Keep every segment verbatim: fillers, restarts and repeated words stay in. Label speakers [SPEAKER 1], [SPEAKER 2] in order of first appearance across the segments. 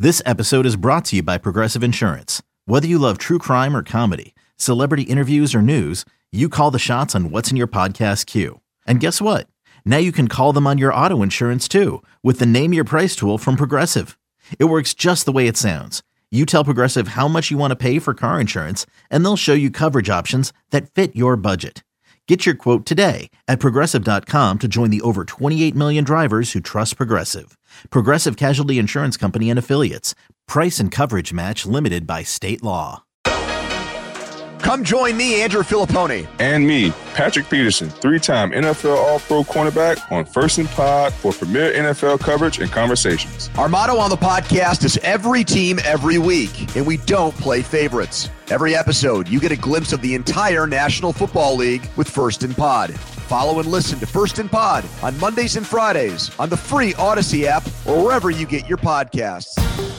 [SPEAKER 1] This episode is brought to you by Progressive Insurance. Whether you love true crime or comedy, celebrity interviews or news, you call the shots on what's in your podcast queue. And guess what? Now you can call them on your auto insurance too with the Name Your Price tool from Progressive. It works just the way it sounds. You tell Progressive how much you want to pay for car insurance, and they'll show you coverage options that fit your budget. Get your quote today at Progressive dot com to join the over twenty-eight million drivers who trust Progressive. Progressive Casualty Insurance Company and Affiliates. Price and coverage match limited by state law.
[SPEAKER 2] Come join me, Andrew Filippone.
[SPEAKER 3] And me, Patrick Peterson, three-time N F L All-Pro cornerback on First and Pod for premier N F L coverage and conversations.
[SPEAKER 2] Our motto on the podcast is every team, every week, and we don't play favorites. Every episode, you get a glimpse of the entire National Football League with First and Pod. Follow and listen to First and Pod on Mondays and Fridays on the free Odyssey app or wherever you get your podcasts.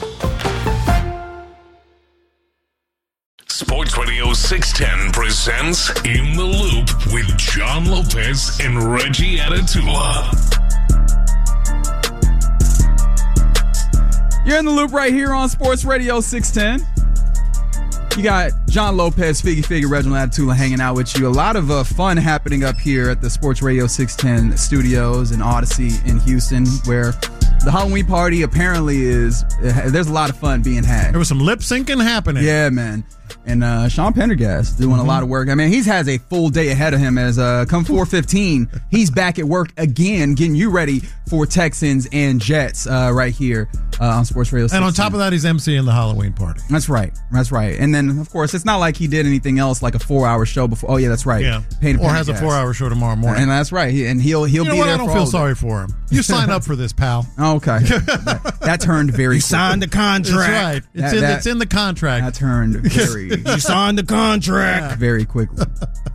[SPEAKER 4] Sports Radio six ten presents In the Loop with John Lopez and Reggie Atatula.
[SPEAKER 5] You're in the loop right here on Sports Radio six ten. You got John Lopez, Figgy Figgy, Reginald Atatula hanging out with you. A lot of uh, fun happening up here at the Sports Radio six ten studios in Odyssey in Houston, where the Halloween party apparently is, uh, there's a lot of fun being had.
[SPEAKER 6] There was some lip syncing happening.
[SPEAKER 5] Yeah, man. And uh, Sean Pendergast doing mm-hmm. a lot of work. I mean, he has a full day ahead of him as uh, come four fifteen, he's back at work again, getting you ready for Texans and Jets uh, right here uh, on Sports Radio six ten.
[SPEAKER 6] And on top of that, he's emceeing the Halloween party.
[SPEAKER 5] That's right. That's right. And then, of course, it's not like he did anything else like a four-hour show before. Oh, yeah, that's right.
[SPEAKER 6] Yeah.
[SPEAKER 5] Payne
[SPEAKER 6] or has a four-hour show tomorrow morning.
[SPEAKER 5] And that's right. He, and he'll he'll
[SPEAKER 6] you know
[SPEAKER 5] be
[SPEAKER 6] what?
[SPEAKER 5] there
[SPEAKER 6] I don't
[SPEAKER 5] for
[SPEAKER 6] feel
[SPEAKER 5] all
[SPEAKER 6] sorry for him. You sign up for this, pal.
[SPEAKER 5] Okay. that, that turned very
[SPEAKER 7] You
[SPEAKER 5] quickly.
[SPEAKER 7] signed the contract.
[SPEAKER 6] That's right. It's,
[SPEAKER 5] That-
[SPEAKER 6] in,
[SPEAKER 5] that-
[SPEAKER 6] it's in the contract.
[SPEAKER 5] That turned very
[SPEAKER 7] You signed the contract.
[SPEAKER 5] very quickly.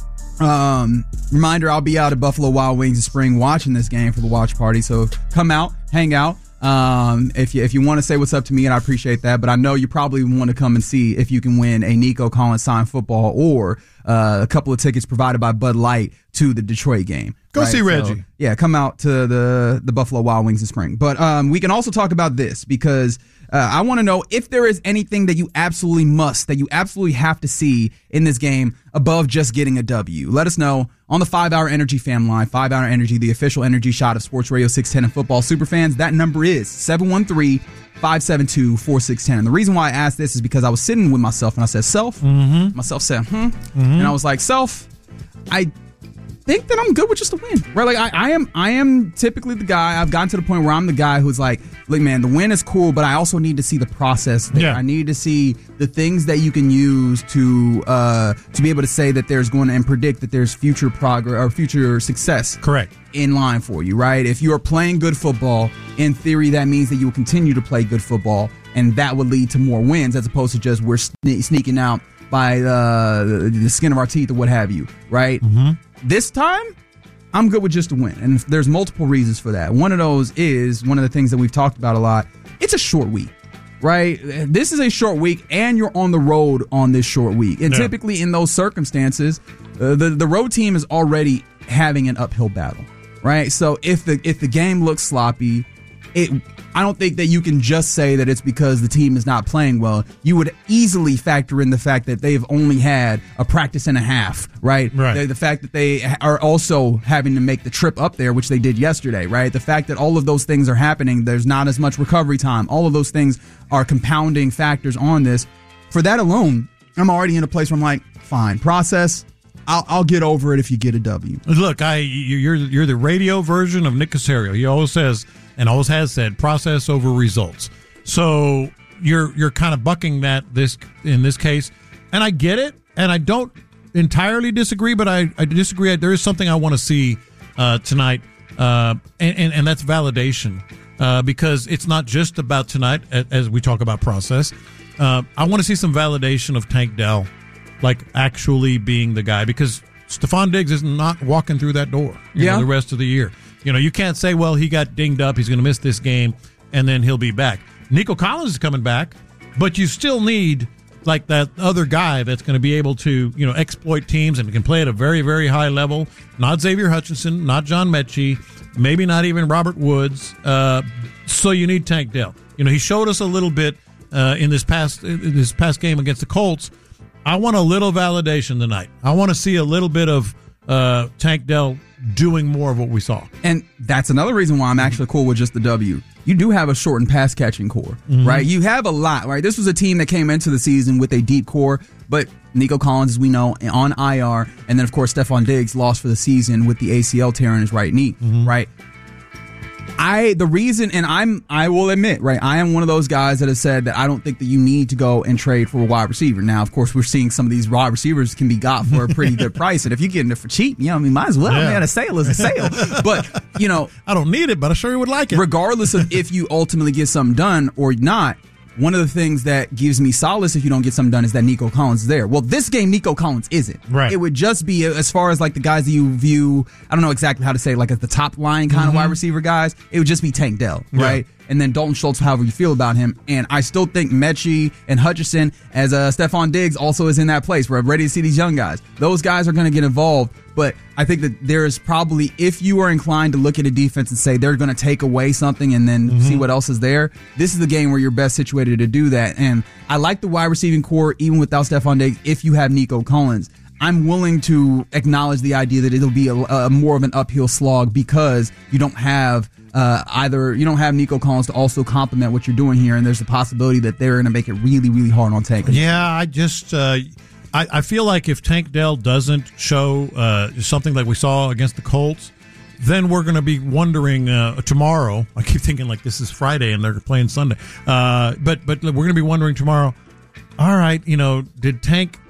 [SPEAKER 5] Um, reminder, I'll be out at Buffalo Wild Wings in spring watching this game for the watch party. So come out, hang out. Um, if you if you want to say what's up to me, and I appreciate that, but I know you probably want to come and see if you can win a Nico Collins signed football or uh, a couple of tickets provided by Bud Light to the Detroit game.
[SPEAKER 6] Go
[SPEAKER 5] right?
[SPEAKER 6] see Reggie.
[SPEAKER 5] So, yeah, come out to the the Buffalo Wild Wings in spring. But um, we can also talk about this because uh, I want to know if there is anything that you absolutely must, that you absolutely have to see in this game above just getting a W. Let us know on the five hour Energy Fam line. five hour Energy, the official energy shot of Sports Radio six ten and football superfans. That number is seven one three, five seven two, four six one zero. And the reason why I asked this is because I was sitting with myself and I said, self,
[SPEAKER 6] Mm-hmm.
[SPEAKER 5] myself said, hmm.
[SPEAKER 6] Mm-hmm.
[SPEAKER 5] And I was like, self, I think that I'm good with just a win, right? Like I, I am, I am typically the guy. I've gotten to the point where I'm the guy who's like, look, man, the win is cool, but I also need to see the process there.
[SPEAKER 6] Yeah.
[SPEAKER 5] I need to see the things that you can use to uh, to be able to say that there's going to and predict that there's future progress or future success.
[SPEAKER 6] Correct.
[SPEAKER 5] In line for you, right? If you are playing good football, in theory, that means that you will continue to play good football, and that would lead to more wins as opposed to just we're sne- sneaking out by uh, the skin of our teeth or what have you, right?
[SPEAKER 6] Mm-hmm.
[SPEAKER 5] This time, I'm good with just a win. And there's multiple reasons for that. One of those is one of the things that we've talked about a lot. It's a short week, right? This is a short week, and you're on the road on this short week. And
[SPEAKER 6] Yeah.
[SPEAKER 5] typically in those circumstances, uh, the, the road team is already having an uphill battle, right? So if the if the game looks sloppy, it I don't think that you can just say that it's because the team is not playing well. You would easily factor in the fact that they've only had a practice and a half, right?
[SPEAKER 6] Right.
[SPEAKER 5] The, the fact that they are also having to make the trip up there, which they did yesterday, right? The fact that all of those things are happening, there's not as much recovery time. All of those things are compounding factors on this. For that alone, I'm already in a place where I'm like, fine, process. I'll, I'll get over it if you get a W.
[SPEAKER 6] Look, I you're you're the radio version of Nick Caserio. He always says and always has said process over results. So you're you're kind of bucking that this in this case, and I get it, and I don't entirely disagree, but I, I disagree. There is something I want to see uh, tonight, uh, and, and and that's validation, uh, because it's not just about tonight as we talk about process. Uh, I want to see some validation of Tank Dell, like actually being the guy, because Stephon Diggs is not walking through that door you
[SPEAKER 5] yeah.
[SPEAKER 6] know, the rest of the year. You know, you can't say, well, he got dinged up, he's going to miss this game, and then he'll be back. Nico Collins is coming back, but you still need like that other guy that's going to be able to, you know, exploit teams and can play at a very, very high level. Not Xavier Hutchinson, not John Mechie, maybe not even Robert Woods. Uh, so you need Tank Dell. You know, he showed us a little bit uh, in this past in this past game against the Colts. I want a little validation tonight. I want to see a little bit of uh, Tank Dell doing more of what we saw.
[SPEAKER 5] And that's another reason why I'm actually cool with just the W. You do have a shortened pass catching core, mm-hmm. right? You have a lot, right? This was a team that came into the season with a deep core, but Nico Collins, as we know, on I R, and then of course Stephon Diggs lost for the season with the A C L tear in his right knee, mm-hmm. right? I the reason, and I'm I will admit, right, I am one of those guys that has said that I don't think that you need to go and trade for a wide receiver. Now, of course, we're seeing some of these wide receivers can be got for a pretty good price, and if you're getting it for cheap, you know, I mean, might as well. Yeah. Man, a sale is a sale. But you know,
[SPEAKER 6] I don't need it, but I sure would like it.
[SPEAKER 5] Regardless of if you ultimately get something done or not. One of the things that gives me solace if you don't get something done is that Nico Collins is there. Well, this game, Nico Collins isn't.
[SPEAKER 6] Right.
[SPEAKER 5] It would just be, as far as like the guys that you view, I don't know exactly how to say, like as the top line kind mm-hmm. of wide receiver guys, it would just be Tank Dell, right? Yeah. And then Dalton Schultz, however you feel about him. And I still think Mechie and Hutchinson, as uh, Stephon Diggs, also is in that place where I'm ready to see these young guys. Those guys are going to get involved. But I think that there is probably, if you are inclined to look at a defense and say they're going to take away something and then mm-hmm. see what else is there, this is the game where you're best situated to do that. And I like the wide receiving core, even without Stephon Diggs, if you have Nico Collins. I'm willing to acknowledge the idea that it'll be a, a more of an uphill slog because you don't have uh, either you don't have Nico Collins to also complement what you're doing here, and there's a possibility that they're going to make it really, really hard on Tank.
[SPEAKER 6] Yeah, I just uh, I, I feel like if Tank Dell doesn't show uh, something like we saw against the Colts, then we're going to be wondering uh, tomorrow. I keep thinking like this is Friday and they're playing Sunday, uh, but but we're going to be wondering tomorrow. All right, you know, did Tank?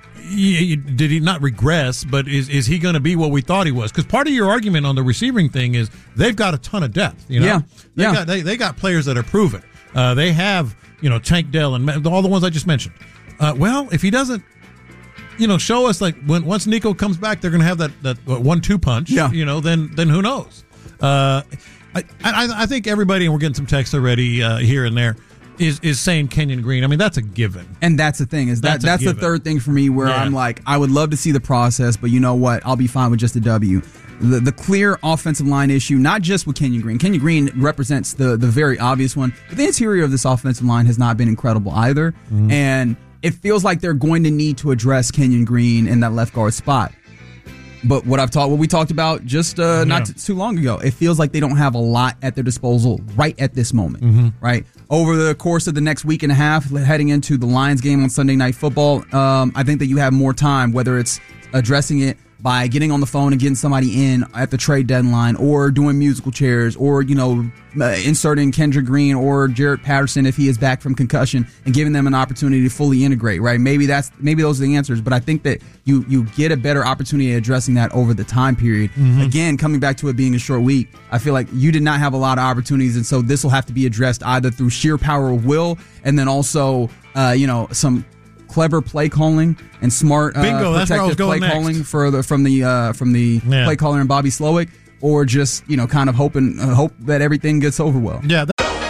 [SPEAKER 6] Did he not regress, but is is he going to be what we thought he was? Because part of your argument on the receiving thing is they've got a ton of depth. You know,
[SPEAKER 5] yeah,
[SPEAKER 6] they
[SPEAKER 5] yeah.
[SPEAKER 6] got they, they got players that are proven. Uh, they have you know Tank Dell and all the ones I just mentioned. Uh, well, if he doesn't, you know, show us like when once Nico comes back, they're going to have that that one two punch.
[SPEAKER 5] Yeah.
[SPEAKER 6] You know, then then who knows? Uh, I, I I think everybody, and we're getting some texts already uh, here and there. Is is saying Kenyon Green. I mean, that's a given.
[SPEAKER 5] And that's the thing. Is that That's, that's the third thing for me where yeah. I'm like, I would love to see the process, but you know what? I'll be fine with just a W. The, the clear offensive line issue, not just with Kenyon Green. Kenyon Green represents the, the very obvious one, but the interior of this offensive line has not been incredible either. Mm-hmm. And it feels like they're going to need to address Kenyon Green in that left guard spot. But what I've talked, what we talked about just uh, yeah. not t- too long ago, it feels like they don't have a lot at their disposal right at this moment, mm-hmm. right? Over the course of the next week and a half, heading into the Lions game on Sunday Night Football, um, I think that you have more time, whether it's addressing it by getting on the phone and getting somebody in at the trade deadline, or doing musical chairs, or, you know, uh, inserting Kendrick Green or Jaret Patterson if he is back from concussion, and giving them an opportunity to fully integrate, right? Maybe that's maybe those are the answers, but I think that you you get a better opportunity at addressing that over the time period. Mm-hmm. Again, coming back to it being a short week, I feel like you did not have a lot of opportunities, and so this will have to be addressed either through sheer power of will, and then also, uh, you know, some clever play calling and smart uh,
[SPEAKER 6] Bingo, that's
[SPEAKER 5] protective play
[SPEAKER 6] next.
[SPEAKER 5] calling for the, from the uh, from the yeah. play caller and Bobby Slowick, or just, you know, kind of hoping uh, hope that everything gets over well.
[SPEAKER 6] Yeah.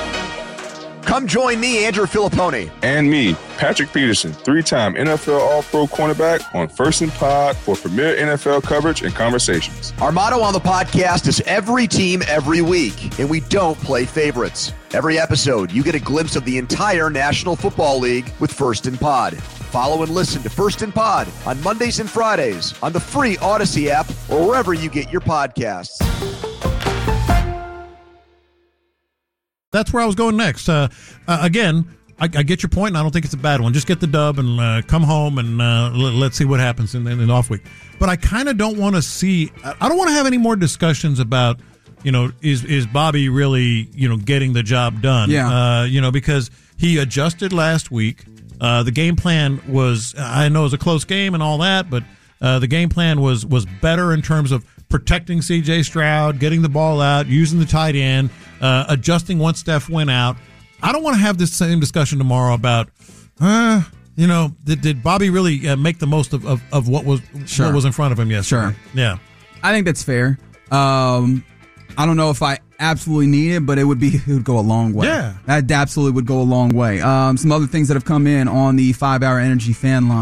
[SPEAKER 2] Come join me, Andrew Filippone.
[SPEAKER 3] And me, Patrick Peterson, three-time N F L All-Pro cornerback on First and Pod for premier N F L coverage and conversations.
[SPEAKER 2] Our motto on the podcast is every team, every week, and we don't play favorites. Every episode, you get a glimpse of the entire National Football League with First and Pod. Follow and listen to First and Pod on Mondays and Fridays on the free Odyssey app or wherever you get your podcasts.
[SPEAKER 6] That's where I was going next. Uh, uh, again, I, I get your point, and I don't think it's a bad one. Just get the dub and uh, come home, and uh, l- let's see what happens in, in the off week. But I kind of don't want to see. I don't want to have any more discussions about, you know, is is Bobby really, you know, getting the job done?
[SPEAKER 5] Yeah.
[SPEAKER 6] Uh, you know, because he adjusted last week. Uh, the game plan was, I know it was a close game and all that, but uh, the game plan was was better in terms of protecting C J Stroud, getting the ball out, using the tight end, uh, adjusting once Steph went out. I don't want to have this same discussion tomorrow about, uh, you know, did, did Bobby really uh, make the most of, of, of what was
[SPEAKER 5] sure.
[SPEAKER 6] what was in front of him yesterday?
[SPEAKER 5] Sure.
[SPEAKER 6] Yeah.
[SPEAKER 5] I think that's fair. Um, I don't know if I absolutely need it, but it would be it would go a long way.
[SPEAKER 6] Yeah.
[SPEAKER 5] That absolutely would go a long way. Um, some other things that have come in on the five-hour energy fan line.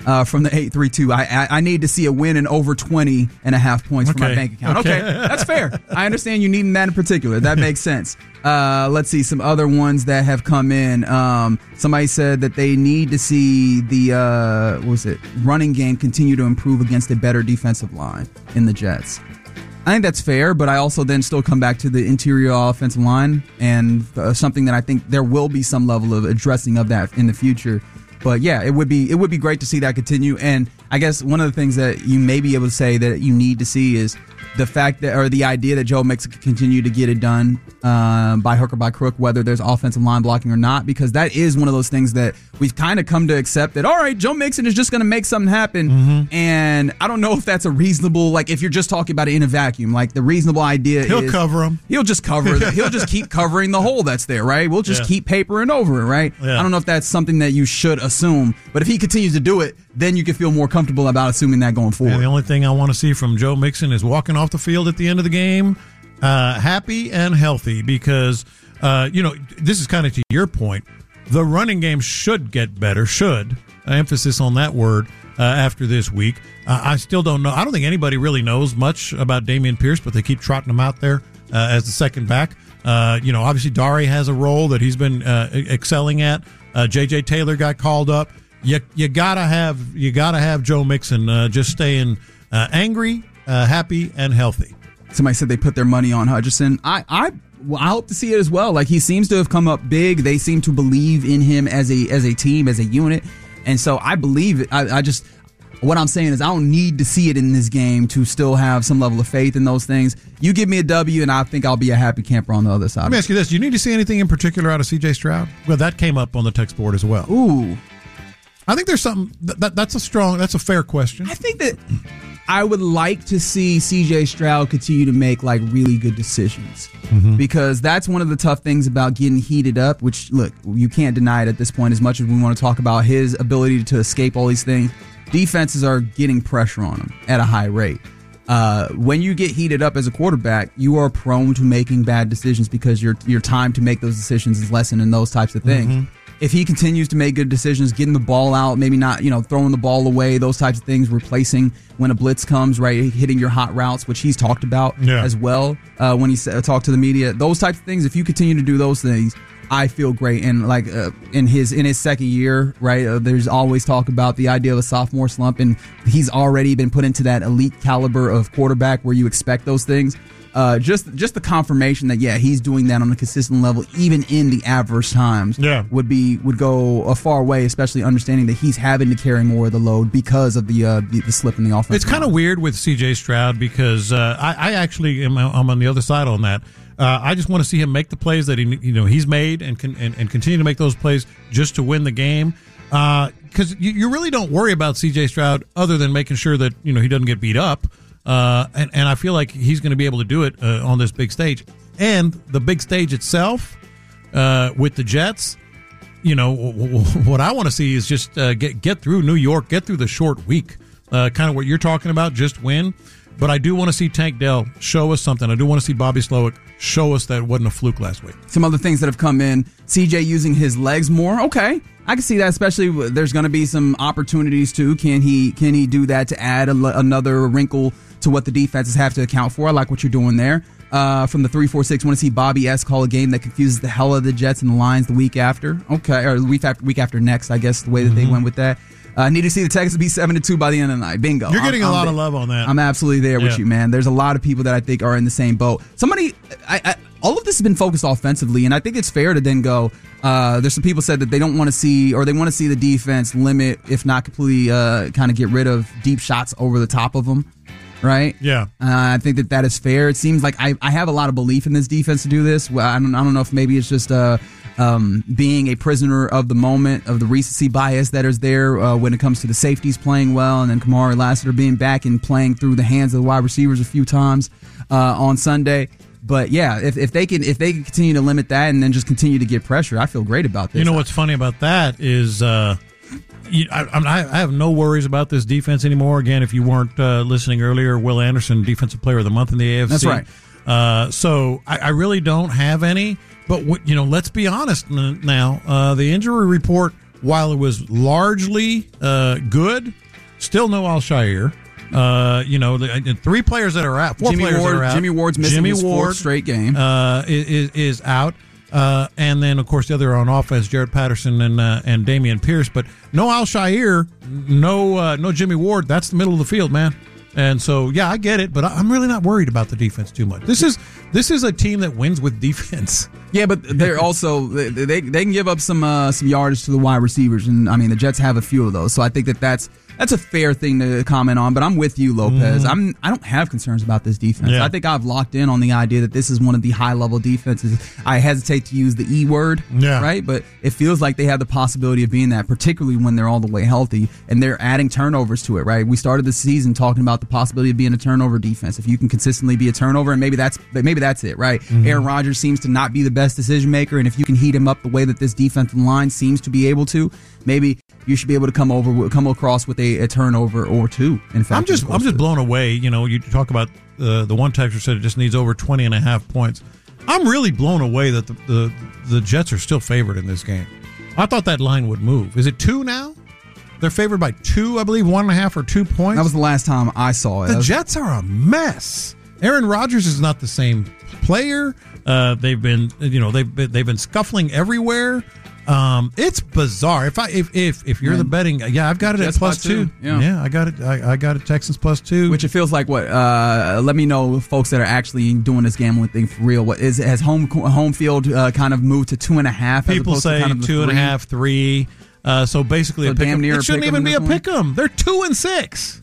[SPEAKER 5] uh, from the eight three two. I, I I need to see a win in over twenty and a half points
[SPEAKER 6] Okay.
[SPEAKER 5] for my bank account. Okay. okay, that's fair. I understand you needing that in particular. That makes sense. Uh, let's see some other ones that have come in. Um, somebody said that they need to see the uh, what was it running game continue to improve against a better defensive line in the Jets. I think that's fair, but I also then still come back to the interior offensive line and uh, something that I think there will be some level of addressing of that in the future. But yeah, it would be it would be great to see that continue. And I guess one of the things that you may be able to say that you need to see is the fact that, or the idea that Joe Mixon can continue to get it done uh, by hook or by crook, whether there's offensive line blocking or not, because that is one of those things that we've kind of come to accept that, all right, Joe Mixon is just going to make something happen. Mm-hmm. And I don't know if that's a reasonable, like if you're just talking about it in a vacuum, like the reasonable idea
[SPEAKER 6] He'll
[SPEAKER 5] is
[SPEAKER 6] cover him.
[SPEAKER 5] He'll just cover the, He'll just keep covering the hole that's there, right? We'll just
[SPEAKER 6] Yeah.
[SPEAKER 5] keep papering over it, right?
[SPEAKER 6] Yeah.
[SPEAKER 5] I don't know if that's something that you should assume, but if he continues to do it, then you can feel more comfortable about assuming that going forward.
[SPEAKER 6] And the only thing I want to see from Joe Mixon is walking off the field at the end of the game uh, happy and healthy, because, uh, you know, this is kind of to your point. The running game should get better, should. Uh, emphasis on that word uh, after this week. Uh, I still don't know. I don't think anybody really knows much about Dameon Pierce, but they keep trotting him out there uh, as the second back. Uh, you know, obviously, Dari has a role that he's been uh, excelling at. Uh, J J Taylor got called up. You you gotta have you gotta have Joe Mixon uh, just staying uh, angry, uh, happy, and healthy.
[SPEAKER 5] Somebody said they put their money on Hutchinson. I I, well, I hope to see it as well. Like, he seems to have come up big. They seem to believe in him as a as a team, as a unit, and so I believe it. I, I just what I'm saying is I don't need to see it in this game to still have some level of faith in those things. You give me a W, and I think I'll be a happy camper on the other side.
[SPEAKER 6] Let me ask you this: do you need to see anything in particular out of C J Stroud? Well, that came up on the text board as well.
[SPEAKER 5] Ooh.
[SPEAKER 6] I think there's something that, that that's a strong, that's a fair question.
[SPEAKER 5] I think that I would like to see C J Stroud continue to make like really good decisions, mm-hmm. because that's one of the tough things about getting heated up, which, look, you can't deny it at this point as much as we want to talk about his ability to escape all these things. Defenses are getting pressure on him at a high rate. Uh, when you get heated up as a quarterback, you are prone to making bad decisions because your your time to make those decisions is lessened and those types of things. Mm-hmm. If he continues to make good decisions, getting the ball out, maybe not, you know, throwing the ball away, those types of things, replacing when a blitz comes, right, hitting your hot routes, which he's talked about
[SPEAKER 6] yeah.
[SPEAKER 5] as well uh, when he uh, talked to the media, those types of things, if you continue to do those things, I feel great. And like uh, in his in his second year, right, uh, there's always talk about the idea of a sophomore slump, and he's already been put into that elite caliber of quarterback where you expect those things. Uh, just just the confirmation that, yeah, he's doing that on a consistent level, even in the adverse times,
[SPEAKER 6] yeah.
[SPEAKER 5] would be would go a far way, especially understanding that he's having to carry more of the load because of the uh, the, the slip in the offense.
[SPEAKER 6] It's kind of weird with C J Stroud because uh, I, I actually am I'm on the other side on that. Uh, I just want to see him make the plays that he you know he's made and can and, and continue to make those plays just to win the game. Because uh, you, you really don't worry about C J Stroud other than making sure that you know he doesn't get beat up. Uh, and, and I feel like he's going to be able to do it uh, on this big stage. And the big stage itself uh, with the Jets, you know, w- w- what I want to see is just uh, get get through New York, get through the short week, uh, kind of what you're talking about, just win. But I do want to see Tank Dell show us something. I do want to see Bobby Slowick show us that it wasn't a fluke last week.
[SPEAKER 5] Some other things that have come in, C J using his legs more. Okay, I can see that, especially there's going to be some opportunities too. Can he can he do that to add a, another wrinkle to what the defenses have to account for? I like what you're doing there. Uh, from the three four six, want to see Bobby S. call a game that confuses the hell out of the Jets and the Lions the week after. Okay, or the week after, week after next, I guess, the way that mm-hmm. they went with that. I uh, need to see the Texans be seven to two by the end of the night. Bingo.
[SPEAKER 6] You're getting
[SPEAKER 5] I'm,
[SPEAKER 6] a lot
[SPEAKER 5] I'm,
[SPEAKER 6] of love on that.
[SPEAKER 5] I'm absolutely there
[SPEAKER 6] yeah.
[SPEAKER 5] with you, man. There's a lot of people that I think are in the same boat. Somebody, I, I, all of this has been focused offensively, and I think it's fair to then go, uh, there's some people said that they don't want to see, or they want to see the defense limit, if not completely uh, kind of get rid of deep shots over the top of them. Right?
[SPEAKER 6] Yeah.
[SPEAKER 5] Uh, I think that that is fair. It seems like I, I have a lot of belief in this defense to do this. Well, I don't, I don't know if maybe it's just uh, um, being a prisoner of the moment, of the recency bias that is there uh, when it comes to the safeties playing well, and then Kamari Lassiter being back and playing through the hands of the wide receivers a few times uh, on Sunday. But yeah, if, if they can if they can continue to limit that and then just continue to get pressure, I feel great about this.
[SPEAKER 6] You know what's funny about that is uh, you, I, I have no worries about this defense anymore. Again, if you weren't uh, listening earlier, Will Anderson, Defensive Player of the Month in the A F C.
[SPEAKER 5] That's right.
[SPEAKER 6] Uh, so I, I really don't have any. But what, you know, let's be honest now. Uh, the injury report while it was largely uh, good, still no Al-Shaair. Uh, you know, the, the three players that are out, four
[SPEAKER 5] Jimmy
[SPEAKER 6] players
[SPEAKER 5] Ward,
[SPEAKER 6] that are out.
[SPEAKER 5] Jimmy Ward's missing
[SPEAKER 6] Jimmy
[SPEAKER 5] his
[SPEAKER 6] Ward,
[SPEAKER 5] fourth straight game.
[SPEAKER 6] Uh, is, is out. Uh, and then, of course, the other on offense, Jared Patterson and uh, and Damian Pierce. But no Al-Shaair, no uh, no Jimmy Ward. That's the middle of the field, man. And so, yeah, I get it, but I'm really not worried about the defense too much. This is this is a team that wins with defense.
[SPEAKER 5] Yeah, but they're also they they, they can give up some uh, some yardage to the wide receivers, and I mean the Jets have a few of those, so I think that that's that's a fair thing to comment on. But I'm with you, Lopez. Mm. I'm I don't have concerns about this defense.
[SPEAKER 6] Yeah.
[SPEAKER 5] I think I've locked in on the idea that this is one of the high level defenses. I hesitate to use the E word,
[SPEAKER 6] yeah.
[SPEAKER 5] right? But it feels like they have the possibility of being that, particularly when they're all the way healthy and they're adding turnovers to it, right? We started the season talking about the possibility of being a turnover defense. If you can consistently be a turnover, and maybe that's maybe that's it, right? Mm-hmm. Aaron Rodgers seems to not be the best decision maker, and if you can heat him up the way that this defensive line seems to be able to, maybe you should be able to come over, come across with a, a turnover or two. In fact,
[SPEAKER 6] I'm just, I'm just blown away. You know, you talk about uh, the one texter said it just needs over twenty and a half points. I'm really blown away that the, the the Jets are still favored in this game. I thought that line would move. Is it two now? They're favored by two, I believe, one and a half or two points.
[SPEAKER 5] That was the last time I saw it.
[SPEAKER 6] The
[SPEAKER 5] was-
[SPEAKER 6] Jets are a mess. Aaron Rodgers is not the same player. Uh, they've been, you know, they've been, they've been scuffling everywhere. Um, it's bizarre. If I if if, if you're
[SPEAKER 5] Man.
[SPEAKER 6] the betting, yeah, I've got it
[SPEAKER 5] Jets
[SPEAKER 6] at plus
[SPEAKER 5] by two.
[SPEAKER 6] two.
[SPEAKER 5] Yeah.
[SPEAKER 6] yeah, I got it. I, I got it. Texans plus two.
[SPEAKER 5] Which it feels like what? Uh, let me know, folks that are actually doing this gambling thing for real. What is has home home field uh, kind of moved to two and a half?
[SPEAKER 6] People
[SPEAKER 5] as opposed
[SPEAKER 6] say
[SPEAKER 5] to kind of the
[SPEAKER 6] two and a
[SPEAKER 5] three?
[SPEAKER 6] half, three. Uh, so basically,
[SPEAKER 5] So
[SPEAKER 6] a pick 'em.
[SPEAKER 5] damn near
[SPEAKER 6] It
[SPEAKER 5] a
[SPEAKER 6] shouldn't
[SPEAKER 5] pick 'em
[SPEAKER 6] even be a
[SPEAKER 5] this one?
[SPEAKER 6] pick 'em. They're two and six.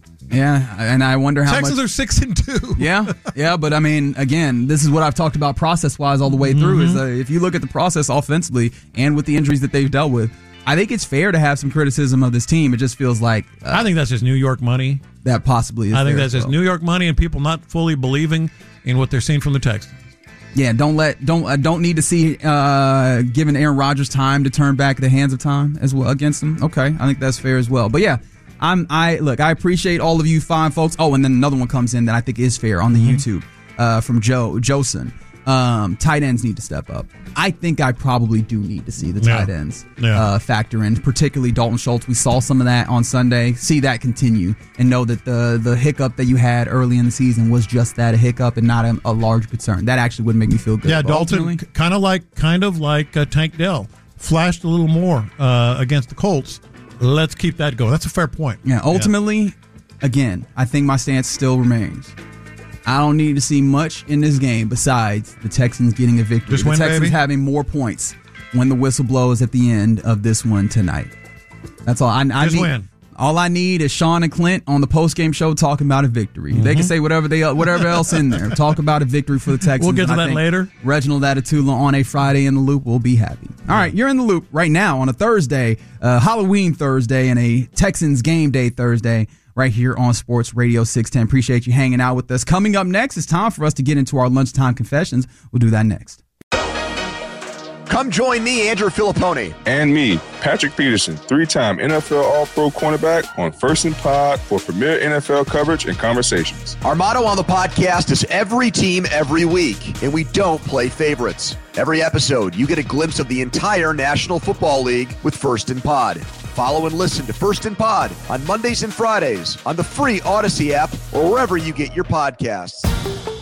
[SPEAKER 5] Yeah, and I wonder how
[SPEAKER 6] Texans
[SPEAKER 5] much.
[SPEAKER 6] are six and two.
[SPEAKER 5] Yeah, yeah, but I mean, again, this is what I've talked about process-wise all the way through.
[SPEAKER 6] Mm-hmm.
[SPEAKER 5] Is uh, if you look at the process offensively and with the injuries that they've dealt with, I think it's fair to have some criticism of this team. It just feels like uh,
[SPEAKER 6] I think that's just New York money.
[SPEAKER 5] that possibly is.
[SPEAKER 6] I think
[SPEAKER 5] there
[SPEAKER 6] that's
[SPEAKER 5] as
[SPEAKER 6] just
[SPEAKER 5] well.
[SPEAKER 6] New York money and people not fully believing in what they're seeing from the Texans.
[SPEAKER 5] Yeah, don't let don't uh, don't need to see uh, giving Aaron Rodgers time to turn back the hands of time as well against him. Okay, I think that's fair as well. But yeah, I'm I look. I appreciate all of you fine folks. Oh, and then another one comes in that I think is fair on the
[SPEAKER 6] Mm-hmm.
[SPEAKER 5] YouTube uh, from Joe Josen. Um, tight ends need to step up. I think I probably do need to see the
[SPEAKER 6] Yeah.
[SPEAKER 5] tight ends
[SPEAKER 6] Yeah.
[SPEAKER 5] uh, factor in, particularly Dalton Schultz. We saw some of that on Sunday. See that continue, and know that the the hiccup that you had early in the season was just that, a hiccup, and not a, a large concern. That actually would make me feel good.
[SPEAKER 6] Yeah,
[SPEAKER 5] But
[SPEAKER 6] Dalton,
[SPEAKER 5] ultimately-
[SPEAKER 6] kind of like kind of like uh, Tank Dell, flashed a little more uh, against the Colts. Let's keep that going. That's a fair point.
[SPEAKER 5] Yeah, ultimately, again, I think my stance still remains. I don't need to see much in this game besides the Texans getting a victory.
[SPEAKER 6] Just
[SPEAKER 5] the
[SPEAKER 6] win,
[SPEAKER 5] Texans
[SPEAKER 6] baby.
[SPEAKER 5] having more points when the whistle blows at the end of this one tonight. That's all. I, I
[SPEAKER 6] Just
[SPEAKER 5] need,
[SPEAKER 6] win.
[SPEAKER 5] All I need is Sean and Clint on the post-game show talking about a victory.
[SPEAKER 6] Mm-hmm.
[SPEAKER 5] They can say whatever they whatever else in there. Talk about a victory for the Texans.
[SPEAKER 6] We'll get to
[SPEAKER 5] and I
[SPEAKER 6] that
[SPEAKER 5] think
[SPEAKER 6] later.
[SPEAKER 5] Reginald Atatula on a Friday in the Loop will be happy. All right, you're in the Loop right now on a Thursday, uh, Halloween Thursday, and a Texans game day Thursday right here on Sports Radio six ten. Appreciate you hanging out with us. Coming up next, it's time for us to get into our lunchtime confessions. We'll do that next.
[SPEAKER 2] Come join me, Andrew Filippone.
[SPEAKER 3] And me, Patrick Peterson, three-time N F L All-Pro cornerback on First and Pod for premier N F L coverage and conversations.
[SPEAKER 2] Our motto on the podcast is every team, every week, and we don't play favorites. Every episode, you get a glimpse of the entire National Football League with First and Pod. Follow and listen to First and Pod on Mondays and Fridays on the free Odyssey app or wherever you get your podcasts.